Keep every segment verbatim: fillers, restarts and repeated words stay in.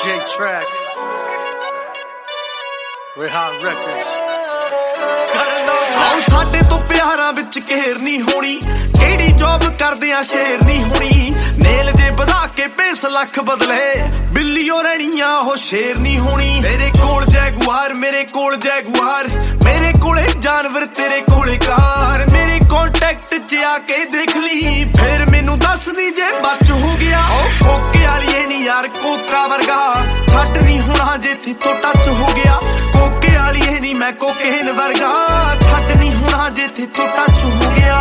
J-Track, Rehan Records। ਆਓ ਸਾਡੇ ਤੋਂ ਪਿਆਰਾਂ ਵਿੱਚ ਕਹਿਰ ਨਹੀਂ ਹੋਣੀ, ਕਿਹੜੀ ਜੌਬ ਕਰਦੇ ਆ ਸ਼ੇਰ ਨਹੀਂ ਹੋਣੀ। ਨੇਲ ਜੇ ਵਧਾ ਕੇ ਪੇਸ ਲੱਖ ਬਦਲੇ, ਬਿੱਲੀਓ ਰਹਿਣੀਆਂ ਉਹ ਸ਼ੇਰ ਨਹੀਂ ਹੋਣੀ। ਮੇਰੇ ਕੋਲ ਜੈਗੁਆਰ, ਮੇਰੇ ਕੋਲ ਜੈਗੁਆਰ, ਮੇਰੇ ਕੋਲੇ ਜਾਨਵਰ, ਤੇਰੇ ਕੋਲੇ ਕਾਰ। ਮੇਰੇ ਕੰਟੈਕਟ 'ਚ ਆ ਕੇ ਦੇਖ ਲਈ, ਫੇਰ ਮੈਨੂੰ ਦੱਸਦੀ ਜੇ ਬਚ ਹੋ ਗਿਆ। ਉਹ ਕੋਕੇ ਵਾਲੀਏ ਨਹੀਂ ਯਾਰ ਕੋਕਾ ਵਰਗਾ, ਛੱਡ ਨਹੀਂ ਹੋਣਾ ਜਿੱਥੇ ਤੋਂ ਟੱਚ ਹੋ ਗਿਆ। ਕੋਕੇ ਵਾਲੀਏ ਨਹੀਂ ਮੈਂ ਕੋਕੇਨ ਵਰਗਾ, ਛੱਡ ਨਹੀਂ ਹੋਣਾ ਜਿੱਥੇ ਤੋਂ ਟੱਚ ਹੋ ਗਿਆ।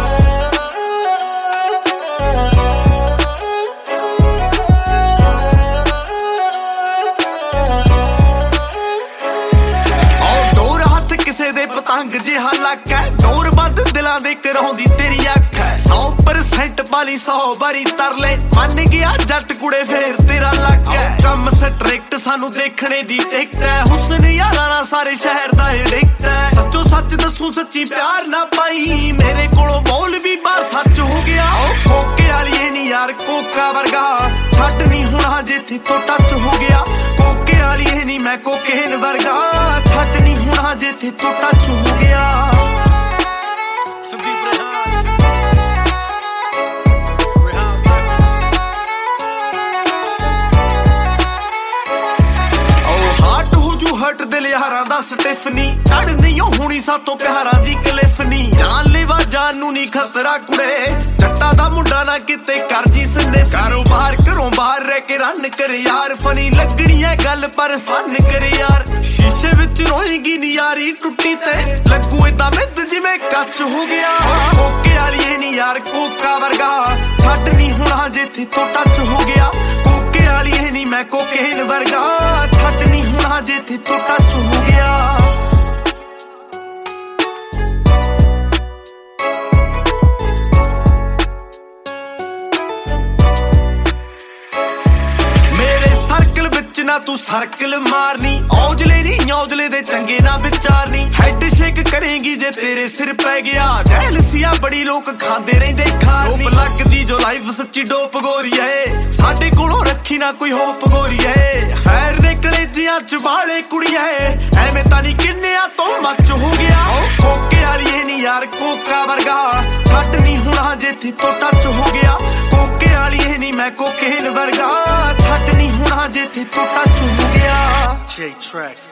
ਪਤੰਗ ਜਿਹਾ ਲੱਕ ਹੈ, ਡੋਰ ਵੱਧ ਦਿਲਾਂ ਦੇ ਕਰਾਉਂਦੀ ਤੇਰੀ ਅੱਖ ਹੈ। ਸੌ ਪਰਸੈਂਟ ਵਾਲੀ ਸੌ ਵਾਰੀ ਤਰਲੇ, ਮੰਨ ਗਿਆ ਜੱਟ ਕੁੜੇ ਫੇਰ ਤੇਰਾ ਲੱਕ ਹੈ। ਕੰਮ ਸਟ੍ਰਿਕਟ ਸਾਨੂੰ ਦੇਖਣੇ ਦੀ ਟਿਕਟ ਹੈ, ਹੁਸਨ ਯਾਰਾਂ ਨਾਲ ਸਾਰੇ ਸ਼ਹਿਰ ਦਾ ਐਡਿਕਟ ਹੈ। ਸੱਚੋ ਸੱਚ ਦੱਸੂ ਸੱਚੀ ਪਿਆਰ ਨਾ ਪਾਈ, ਮੇਰੇ ਕੋਲੋਂ ਬੋਲ ਵੀ ਬਾਹਰ ਸੱਚ ਹੋ ਗਿਆ। ਉਹ ਕੋਕੇ ਵਾਲੀਏ ਨਹੀਂ ਯਾਰ ਕੋਕਾ ਵਰਗਾ, ਛੱਡ ਨਹੀਂ ਹੋਣਾ ਜਿੱਥੇ ਤੋਂ ਟੱਚ ਹੋ ਗਿਆ। ਕੋਕੇ ਵਾਲੀਏ ਨਹੀਂ ਮੈਂ ਕੋਕੇਨ ਵਰਗਾ, ਛੱਡ ਨਹੀਂ ਹੋਣਾ ਜਿੱਥੇ ਤੋਂ ਟੱਚ ਹੋ ਗਿਆ। ਹਟ ਦਿਲ ਯਾਰਾਂ ਦਾ ਸਟਿਫਨੀ, ਚੜ ਨਹੀਂ ਹੋਣੀ ਸਾਤੋਂ ਪਿਆਰਾਂ ਦੀ ਕਲਿਫ ਨੀ। ਜਾਨ ਲੈਵਾ ਜਾਨ ਨੂੰ ਨੀ ਖਤਰਾ ਕੁੜੇ, ਜੱਟਾਂ ਦਾ ਮੁੰਡਾ ਨਾ ਕਿਤੇ ਕਰ ਜੀ ਸਨਿਫ। ਕਾਰੋਬਾਰ ਘਰੋਂ ਬਾਹਰ ਰਹਿ ਕੇ ਰਨ ਕਰ ਯਾਰ, ਫਨੀ ਲੱਗਣੀ ਐ ਗੱਲ ਪਰ ਫਨ ਕਰ ਯਾਰ। ਸ਼ੀਸ਼ੇ ਵਿੱਚ ਰੋਏਗੀ ਨੀ ਯਾਰੀ ਟੁੱਟੀ ਤੇ, ਲੱਗੂ ਏਦਾਂ ਮਿੱਧ ਜਿਵੇਂ ਕੱਚ ਹੋ ਗਿਆ। ਕੋਕੇ ਵਾਲੀਏ ਨੀ ਯਾਰ ਕੋਕਾ ਵਰਗਾ, ਛੱਡ ਨਹੀਂ ਹੋਣਾ ਜਿੱਥੇ ਤੋਂ ਟੱਚ ਹੋ ਗਿਆ। ਕੋਕੇ ਵਾਲੀਏ ਨੀ ਮੈਂ ਕੋਕੇਨ ਵਰਗਾ, ਛੱਡ ਨਹੀਂ ਹੋਣਾ ਜਿੱਥੇ ਤੋਂ ਟੱਚ ਹੋ ਗਿਆ। ਨਾ ਤੂੰ ਸਰਕਲ ਮਾਰਨੀ, ਔਜਲੇ ਨਹੀਂ ਔਜਲੇ ਦੇ ਚੰਗੇ ਨਾ ਵਿਚਾਰਨੀ। ਹੈਡ ਸ਼ੇਕ ਕਰੇਗੀ ਜੇ ਤੇਰੇ ਸਿਰ ਪੈ ਗਿਆ, ਜੈਲਸੀਆ ਬੜੀ ਲੋਕ ਖਾਂਦੇ ਰਹਿੰਦੇ ਖਾਣੀ। ਡੋਪ ਲੱਗਦੀ ਜੋ ਲਾਈਫ ਸੱਚੀ ਡੋਪ ਗੋਰੀਏ, ਸਾਡੇ ਕੋਲੋਂ ਰੱਖੀ ਨਾ ਕੋਈ ਹੋਪ ਗੋਰੀਏ। ਫੈਰ ਨਿਕਲੇ ਜਿਆਂ ਚ ਵਾਲੇ ਕੁੜੀਏ, ਐਵੇਂ ਤਾਂ ਨਹੀਂ ਕਿੰਨਿਆਂ ਤੋਂ ਮੱਚ ਹੋ ਗਿਆ। ਕੋਕੇ ਵਾਲੀਏ ਨਹੀਂ ਯਾਰ ਕੋਕਾ ਵਰਗਾ, ਛੱਡ ਨਹੀਂ ਹੋਣਾ ਜਿੱਥੇ ਤੋਂ ਟੱਚ ਹੋ ਗਿਆ। ਕੋਕੇ ਵਾਲੀਏ ਨਹੀਂ ਮੈਂ ਕੋਕੇਨ ਵਰਗਾ, ਛੱਡ ਨਹੀਂ ਹੋਣਾ ਜਿੱਥੇ ਤੋਂ ਟੱਚ ਹੋ ਗਿਆ। J-Track